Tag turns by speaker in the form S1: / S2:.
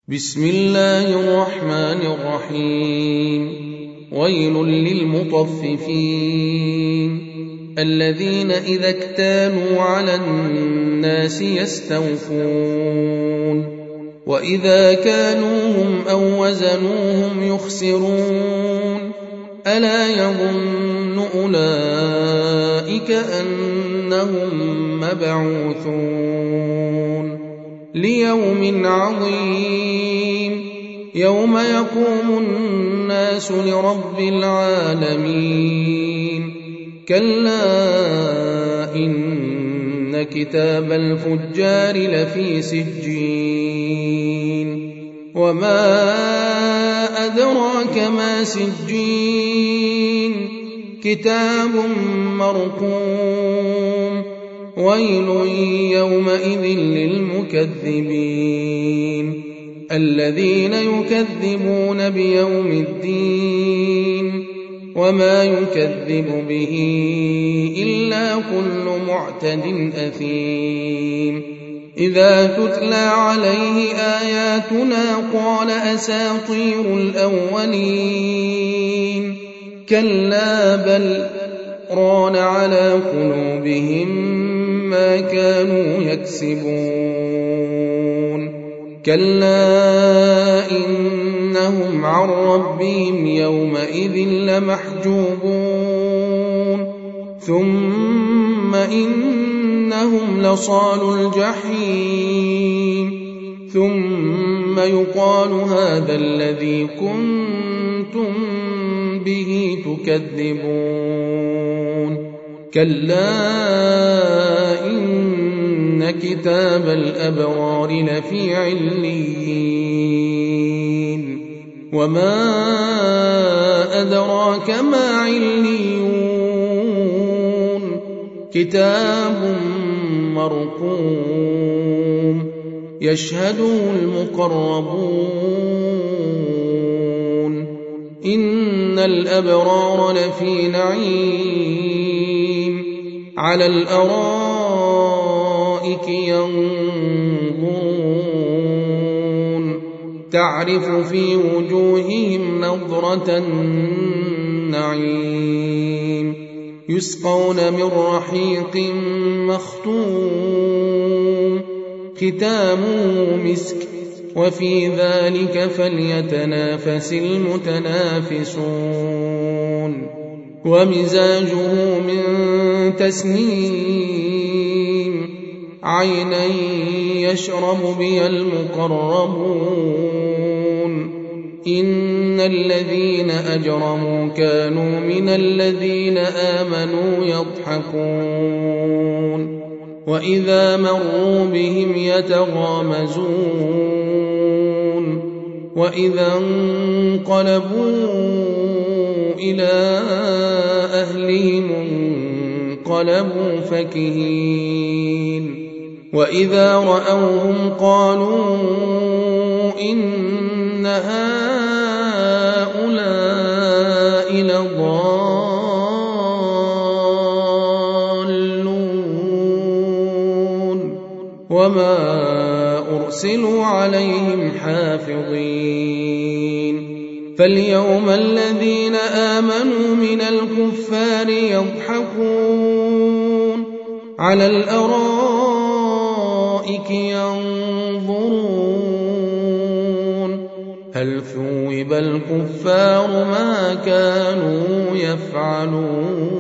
S1: بسم الله الرحمن الرحيم. ويل للمطففين الذين إذا اكتالوا على الناس يستوفون وإذا كالوهم أو وزنوهم يخسرون ألا يظن أولئك أنهم مبعوثون ليوم عظيم يوم يقوم الناس لرب العالمين كلا إن كتاب الفجار لفي سجين وما أدراك ما سجين كتاب مرقوم ويل يومئذ للمكذبين الذين يكذبون بيوم الدين وما يكذب به إلا كل معتد أثيم إذا تتلى عليه آياتنا قال أساطير الأولين كلا بل ران على قلوبهم ما كانوا يكسبون كلا إنهم عن ربهم يومئذ لمحجوبون ثم إنهم لصالوا الجحيم ثم يقال هذا الذي كنتم به تكذبون كلا إن كتاب الأبرار لفي عليين وما أدراك ما عليون كتاب مرقوم يشهده المقربون إن الأبرار لفي نعيم على الأرائك ينظرون تعرف في وجوههم نضرة النعيم يسقون من رحيق مختوم ختامه مسك وفي ذلك فليتنافس المتنافسون ومزاجه من تسنيم عينا يشرب بها المقربون إن الذين أجرموا كانوا من الذين آمنوا يضحكون وإذا مروا بهم يتغامزون وإذا انقلبوا إلى أهلهم انقلبوا فكهين وإذا رأوهم قالوا إن هؤلاء لضالون وما أرسلوا عليهم حافظين فاليوم الذين آمنوا من الكفار يضحكون على الأرائك ينظرون هل ثوب الكفار ما كانوا يفعلون